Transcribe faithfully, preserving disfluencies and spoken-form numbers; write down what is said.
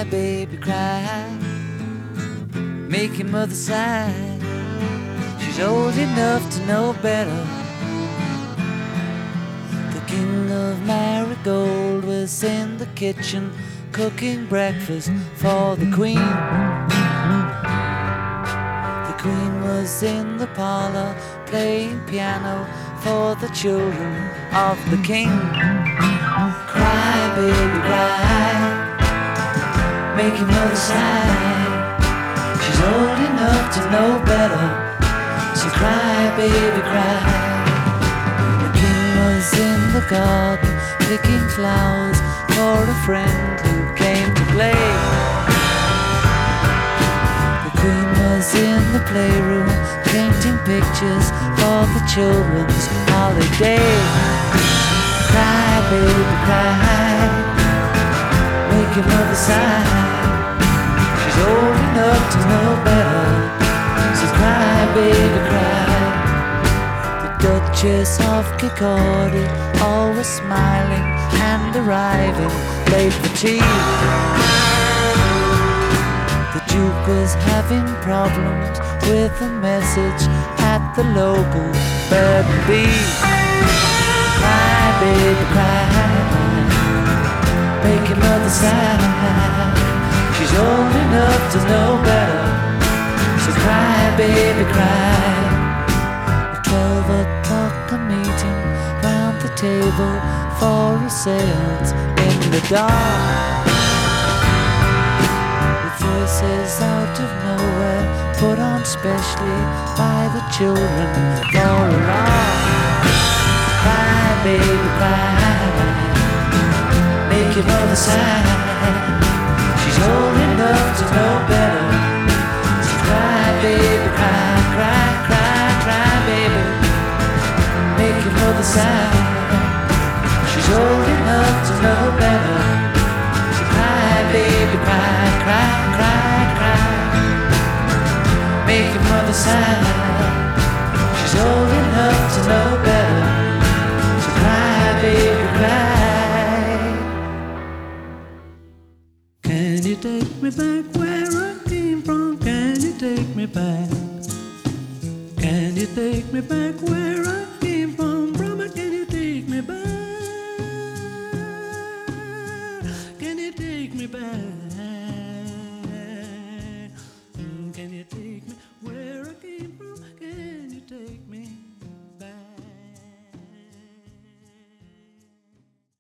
Cry, baby, cry, make your mother sigh. She's old enough to know better. The king of Marigold was in the kitchen cooking breakfast for the queen. The queen was in the parlor playing piano for the children of the king. Cry, baby, cry, make your mother sigh. She's old enough to know better, so cry, baby, cry. The king was in the garden picking flowers for a friend who came to play. The queen was in the playroom painting pictures for the children's holiday. Cry, baby, cry, make your mother sigh. She's old enough to know better, so cry, baby, cry. The Duchess of Kirkcaldy, always smiling and arriving late for tea. The Duke was having problems with a message at the local bird and bee. Cry, baby, cry, make your mother sigh. She's old enough to know better, so cry, baby, cry. At twelve o'clock a meeting round the table for a seance in the dark, with voices out of nowhere put on specially by the children for a lark. Cry, baby, cry, make your mother sigh. She's old enough to know better, so cry, baby, cry, cry, cry, cry, baby, make your mother sigh. She's old enough to know better, so cry, baby, cry, cry, cry, cry, make your mother sigh. She's old enough to know better, so cry, baby, cry. Can you take me back where I came from? Can you take me back? Can you take me back where I